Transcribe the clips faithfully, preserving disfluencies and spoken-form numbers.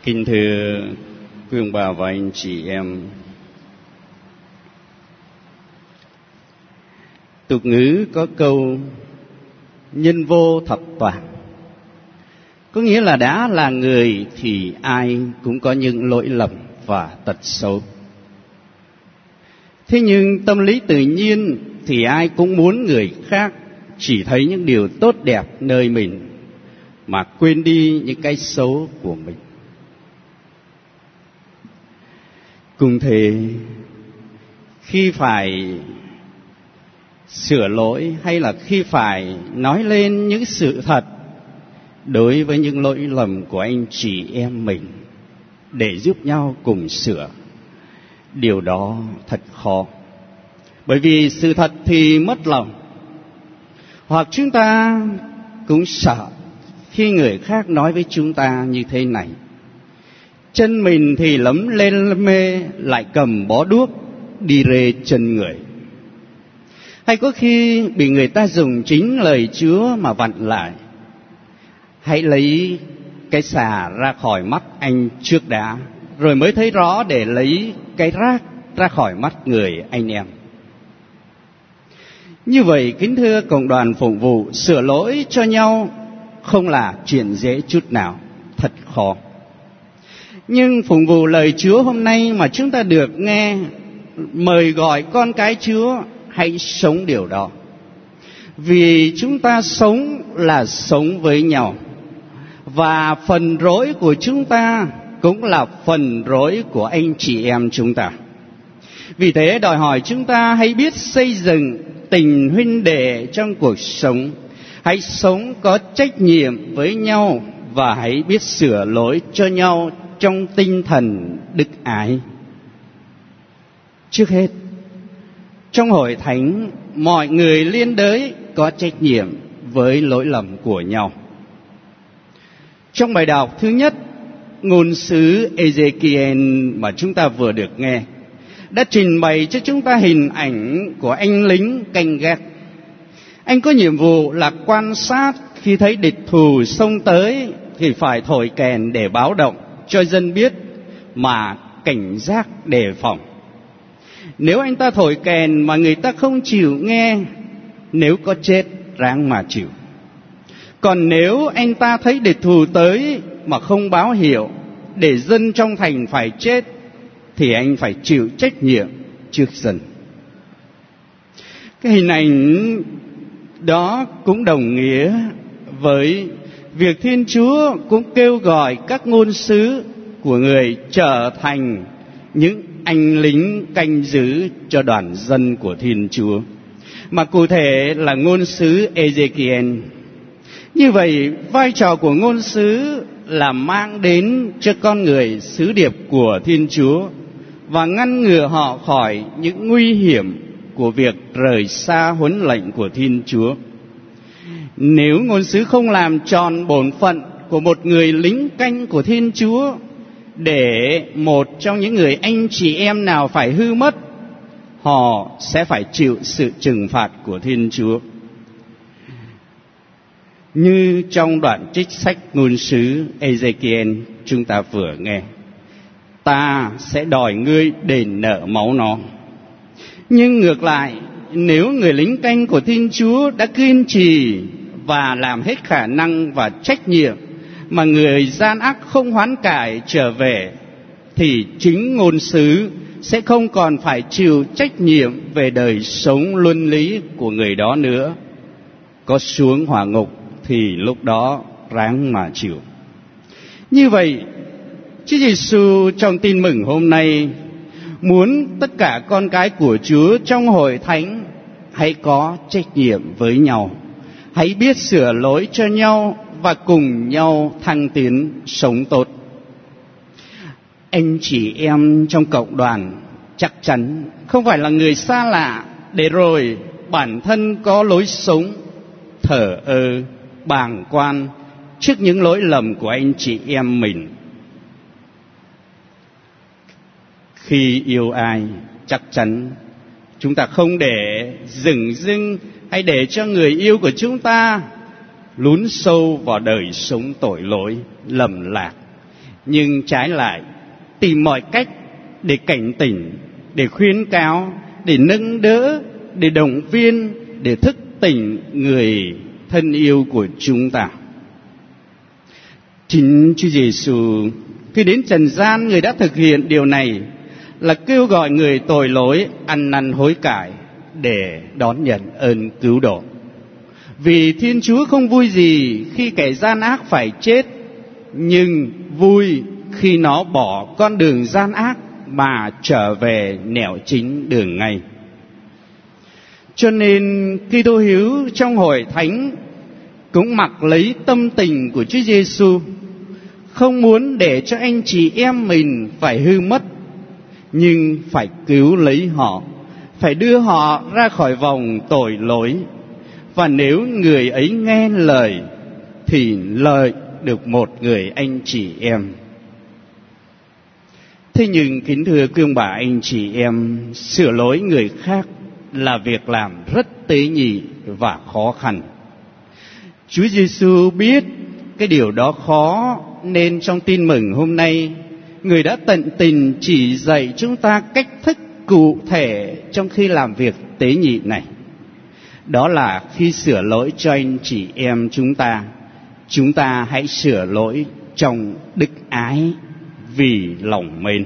Kính thưa quý ông bà và anh chị em, tục ngữ có câu nhân vô thập toàn, có nghĩa là đã là người thì ai cũng có những lỗi lầm và tật xấu. Thế nhưng tâm lý tự nhiên thì ai cũng muốn người khác chỉ thấy những điều tốt đẹp nơi mình mà quên đi những cái xấu của mình. Cùng thế, khi phải sửa lỗi hay là khi phải nói lên những sự thật đối với những lỗi lầm của anh chị em mình để giúp nhau cùng sửa, điều đó thật khó. Bởi vì sự thật thì mất lòng, hoặc chúng ta cũng sợ khi người khác nói với chúng ta như thế này: chân mình thì lấm lên lấm mê, lại cầm bó đuốc đi rê chân người. Hay có khi bị người ta dùng chính lời Chúa mà vặn lại: hãy lấy cái xà ra khỏi mắt anh trước đã, rồi mới thấy rõ để lấy cái rác ra khỏi mắt người anh em. Như vậy, kính thưa cộng đoàn phụng vụ, sửa lỗi cho nhau không là chuyện dễ chút nào, thật khó. Nhưng phụng vụ lời Chúa hôm nay mà chúng ta được nghe, mời gọi con cái Chúa hãy sống điều đó. Vì chúng ta sống là sống với nhau, và phần rỗi của chúng ta cũng là phần rỗi của anh chị em chúng ta. Vì thế đòi hỏi chúng ta hãy biết xây dựng tình huynh đệ trong cuộc sống, hãy sống có trách nhiệm với nhau và hãy biết sửa lỗi cho nhau trong tinh thần đức ái. Trước hết, trong hội thánh, mọi người liên đới có trách nhiệm với lỗi lầm của nhau. Trong bài đọc thứ nhất, ngôn sứ Ezekiel mà chúng ta vừa được nghe đã trình bày cho chúng ta hình ảnh của anh lính canh gác. Anh có nhiệm vụ là quan sát, khi thấy địch thù xông tới thì phải thổi kèn để báo động cho dân biết mà cảnh giác đề phòng. Nếu anh ta thổi kèn mà người ta không chịu nghe, nếu có chết ráng mà chịu. Còn nếu anh ta thấy địch thù tới mà không báo hiệu để dân trong thành phải chết, thì anh phải chịu trách nhiệm trước dân. Cái hình ảnh đó cũng đồng nghĩa với việc Thiên Chúa cũng kêu gọi các ngôn sứ của người trở thành những anh lính canh giữ cho đoàn dân của Thiên Chúa, mà cụ thể là ngôn sứ Ezekiel. Như vậy, vai trò của ngôn sứ là mang đến cho con người sứ điệp của Thiên Chúa và ngăn ngừa họ khỏi những nguy hiểm của việc rời xa huấn lệnh của Thiên Chúa. Nếu ngôn sứ không làm tròn bổn phận của một người lính canh của Thiên Chúa, để một trong những người anh chị em nào phải hư mất, họ sẽ phải chịu sự trừng phạt của Thiên Chúa. Như trong đoạn trích sách ngôn sứ Ezekiel chúng ta vừa nghe: ta sẽ đòi ngươi đền nợ máu nó. Nhưng ngược lại, nếu người lính canh của Thiên Chúa đã kiên trì và làm hết khả năng và trách nhiệm mà người gian ác không hoán cải trở về, thì chính ngôn sứ sẽ không còn phải chịu trách nhiệm về đời sống luân lý của người đó nữa. Có xuống hỏa ngục thì lúc đó ráng mà chịu. Như vậy, Chúa Giêsu trong tin mừng hôm nay muốn tất cả con cái của Chúa trong hội thánh hãy có trách nhiệm với nhau, hãy biết sửa lỗi cho nhau và cùng nhau thăng tiến sống tốt. Anh chị em trong cộng đoàn chắc chắn không phải là người xa lạ, để rồi bản thân có lối sống thờ ơ, bàng quan trước những lỗi lầm của anh chị em mình. Khi yêu ai, chắc chắn chúng ta không để dửng dưng hay để cho người yêu của chúng ta lún sâu vào đời sống tội lỗi, lầm lạc, nhưng trái lại tìm mọi cách để cảnh tỉnh, để khuyến cáo, để nâng đỡ, để động viên, để thức tỉnh người thân yêu của chúng ta. Chính Chúa Giêsu khi đến trần gian, người đã thực hiện điều này là kêu gọi người tội lỗi ăn năn hối cải để đón nhận ơn cứu độ. Vì Thiên Chúa không vui gì khi kẻ gian ác phải chết, nhưng vui khi nó bỏ con đường gian ác mà trở về nẻo chính đường ngay. Cho nên Kitô hữu trong hội thánh cũng mặc lấy tâm tình của Chúa Giêsu, không muốn để cho anh chị em mình phải hư mất, nhưng phải cứu lấy họ, phải đưa họ ra khỏi vòng tội lỗi. Và nếu người ấy nghe lời thì lợi được một người anh chị em. Thế nhưng kính thưa quý ông bà anh chị em, sửa lỗi người khác là việc làm rất tế nhị và khó khăn. Chúa Giêsu biết cái điều đó khó, nên trong tin mừng hôm nay, người đã tận tình chỉ dạy chúng ta cách thức cụ thể trong khi làm việc tế nhị này. Đó là khi sửa lỗi cho anh chị em chúng ta, chúng ta hãy sửa lỗi trong đức ái vì lòng mến.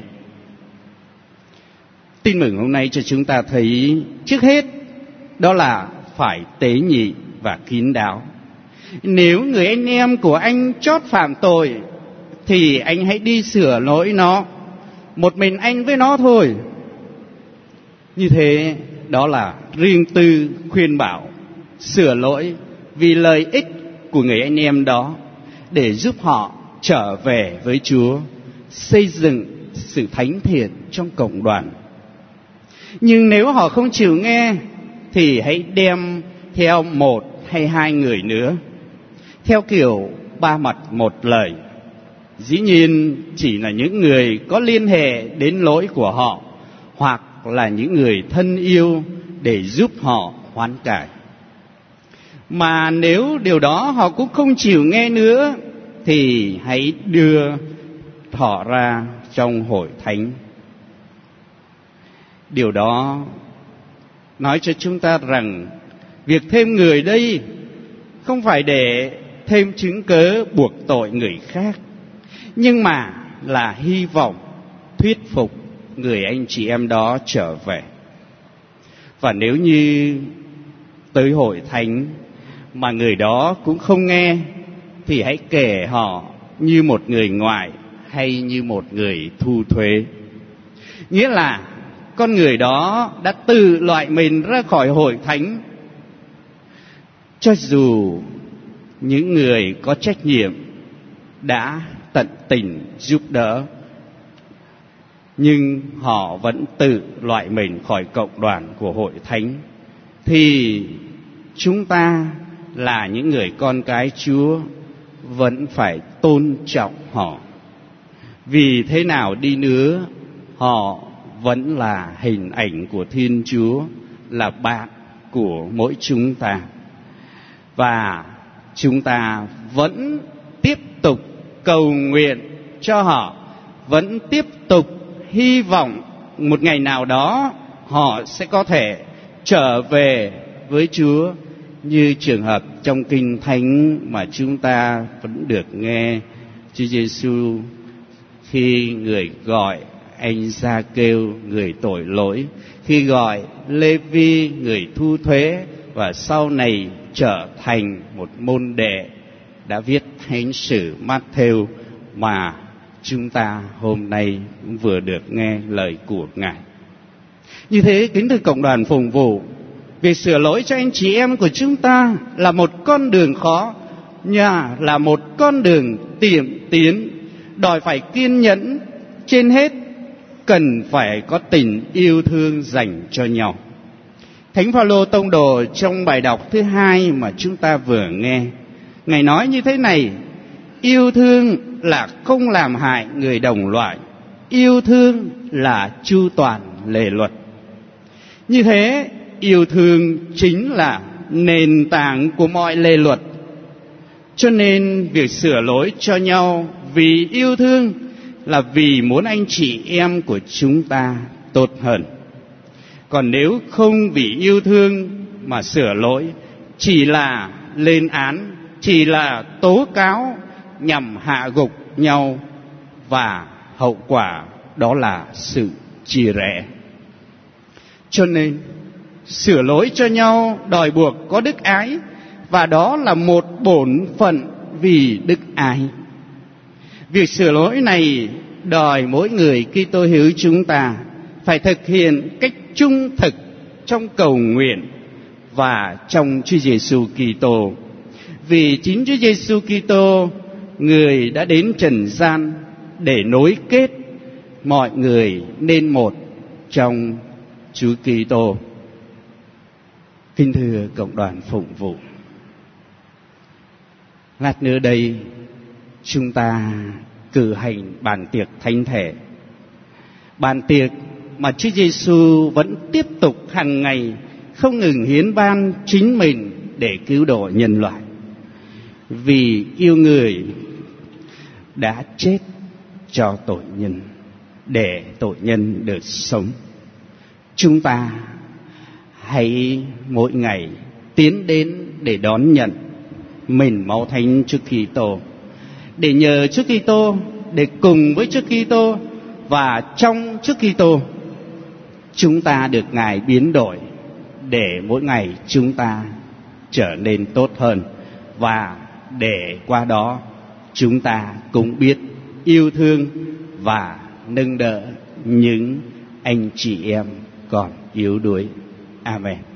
Tin mừng hôm nay cho chúng ta thấy trước hết đó là phải tế nhị và kín đáo. Nếu người anh em của anh chót phạm tội thì anh hãy đi sửa lỗi nó, một mình anh với nó thôi. Như thế đó là riêng tư khuyên bảo, sửa lỗi vì lợi ích của người anh em đó, để giúp họ trở về với Chúa, xây dựng sự thánh thiện trong cộng đoàn. Nhưng nếu họ không chịu nghe thì hãy đem theo một hay hai người nữa, theo kiểu ba mặt một lời. Dĩ nhiên chỉ là những người có liên hệ đến lỗi của họ, hoặc là những người thân yêu để giúp họ hoán cải. Mà nếu điều đó họ cũng không chịu nghe nữa thì hãy đưa họ ra trong hội thánh. Điều đó nói cho chúng ta rằng việc thêm người đây không phải để thêm chứng cớ buộc tội người khác, nhưng mà là hy vọng thuyết phục người anh chị em đó trở về. Và nếu như tới hội thánh mà người đó cũng không nghe thì hãy kể họ như một người ngoại hay như một người thu thuế. Nghĩa là con người đó đã tự loại mình ra khỏi hội thánh. Cho dù những người có trách nhiệm đã tận tình giúp đỡ, nhưng họ vẫn tự loại mình khỏi cộng đoàn của hội thánh, thì chúng ta là những người con cái Chúa vẫn phải tôn trọng họ. Vì thế nào đi nữa, họ vẫn là hình ảnh của Thiên Chúa, là bạn của mỗi chúng ta. Và chúng ta vẫn tiếp tục cầu nguyện cho họ, vẫn tiếp tục hy vọng một ngày nào đó họ sẽ có thể trở về với Chúa, như trường hợp trong Kinh Thánh mà chúng ta vẫn được nghe Chúa Giêsu khi người gọi anh Gia-kêu người tội lỗi, khi gọi Lê-vi người thu thuế, và sau này trở thành một môn đệ đã viết thánh sử Mát-thêu mà chúng ta hôm nay cũng vừa được nghe lời của Ngài. Như thế, kính thưa cộng đoàn phụng vụ, việc sửa lỗi cho anh chị em của chúng ta là một con đường khó, nhà là một con đường tiệm tiến, đòi phải kiên nhẫn, trên hết cần phải có tình yêu thương dành cho nhau. Thánh Phaolô tông đồ trong bài đọc thứ hai mà chúng ta vừa nghe, Ngài nói như thế này: yêu thương là không làm hại người đồng loại, yêu thương là chu toàn lề luật. Như thế, yêu thương chính là nền tảng của mọi lề luật. Cho nên việc sửa lỗi cho nhau vì yêu thương là vì muốn anh chị em của chúng ta tốt hơn. Còn nếu không vì yêu thương mà sửa lỗi, chỉ là lên án, chỉ là tố cáo nhằm hạ gục nhau, và hậu quả đó là sự chia rẽ. Cho nên sửa lỗi cho nhau đòi buộc có đức ái, và đó là một bổn phận vì đức ái. Việc sửa lỗi này đòi mỗi người Kitô hữu chúng ta phải thực hiện cách trung thực trong cầu nguyện và trong Chúa Giêsu Kitô. Vì chính Chúa Giêsu Kitô, người đã đến trần gian để nối kết mọi người nên một trong Chúa Kitô. Kính thưa cộng đoàn phụng vụ, lát nữa đây chúng ta cử hành bàn tiệc thánh thể, bàn tiệc mà Chúa Giêsu vẫn tiếp tục hàng ngày không ngừng hiến ban chính mình để cứu độ nhân loại. Vì yêu người đã chết cho tội nhân, để tội nhân được sống. Chúng ta hãy mỗi ngày tiến đến để đón nhận mình máu thánh Chúa Kitô, để nhờ Chúa Kitô, để cùng với Chúa Kitô và trong Chúa Kitô chúng ta được Ngài biến đổi, để mỗi ngày chúng ta trở nên tốt hơn, và để qua đó chúng ta cũng biết yêu thương và nâng đỡ những anh chị em còn yếu đuối. Amen.